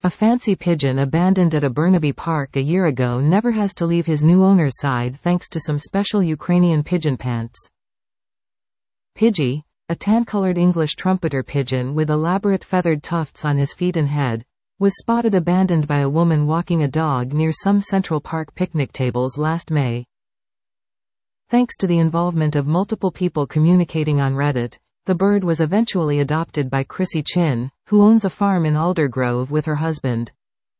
A fancy pigeon abandoned at a Burnaby park a year ago never has to leave his new owner's side thanks to some special Ukrainian pigeon pants. Pidgey, a tan-colored English trumpeter pigeon with elaborate feathered tufts on his feet and head, was spotted abandoned by a woman walking a dog near some Central Park picnic tables last May. Thanks to the involvement of multiple people communicating on Reddit, the bird was eventually adopted by Chrissy Chin, who owns a farm in Aldergrove with her husband.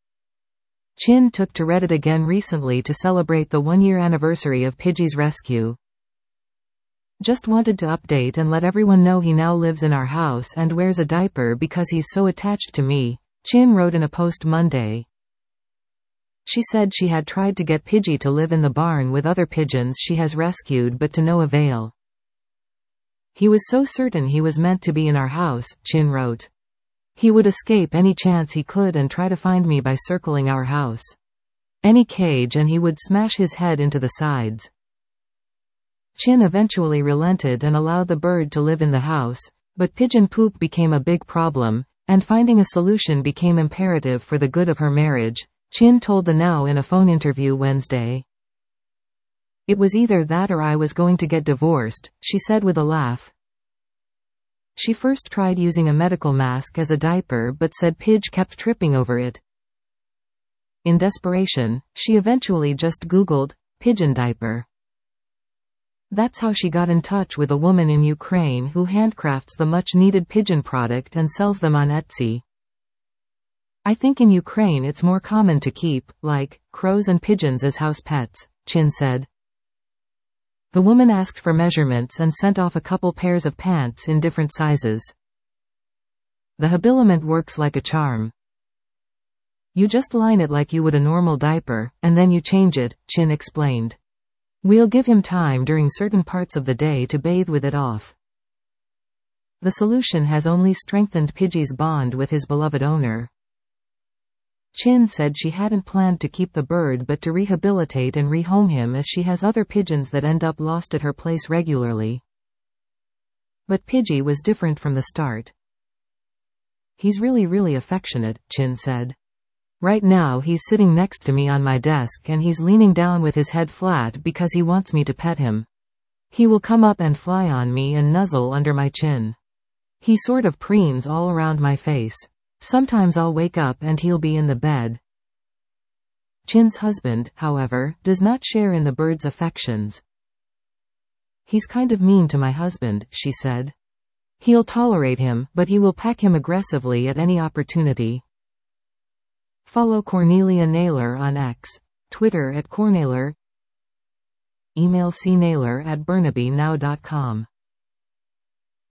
Chin took to Reddit again recently to celebrate the one-year anniversary of Pidgey's rescue. Just wanted to update and let everyone know he now lives in our house and wears a diaper because he's so attached to me, Chin wrote in a post Monday. She said she had tried to get Pidgey to live in the barn with other pigeons she has rescued but to no avail. He was so certain he was meant to be in our house, Chin wrote. He would escape any chance he could and try to find me by circling our house. Any cage and he would smash his head into the sides. Chin eventually relented and allowed the bird to live in the house, but pigeon poop became a big problem, and finding a solution became imperative for the good of her marriage, Chin told the Now in a phone interview Wednesday. It was either that or I was going to get divorced, she said with a laugh. She first tried using a medical mask as a diaper but said Pidge kept tripping over it. In desperation, she eventually just Googled, pigeon diaper. That's how she got in touch with a woman in Ukraine who handcrafts the much-needed pigeon product and sells them on Etsy. I think in Ukraine it's more common to keep, like, crows and pigeons as house pets, Chin said. The woman asked for measurements and sent off a couple pairs of pants in different sizes. The habiliment works like a charm. You just line it like you would a normal diaper, and then you change it, Chin explained. We'll give him time during certain parts of the day to bathe with it off. The solution has only strengthened Pidgey's bond with his beloved owner. Chin said she hadn't planned to keep the bird but to rehabilitate and rehome him as she has other pigeons that end up lost at her place regularly. But Pidgey was different from the start. He's really affectionate, Chin said. Right now he's sitting next to me on my desk and he's leaning down with his head flat because he wants me to pet him. He will come up and fly on me and nuzzle under my chin. He sort of preens all around my face. Sometimes I'll wake up and he'll be in the bed. Chin's husband, however, does not share in the bird's affections. He's kind of mean to my husband, she said. He'll tolerate him, but he will peck him aggressively at any opportunity. Follow Cornelia Naylor on X, Twitter @Cornaylor, email cnaylor@burnabynow.com.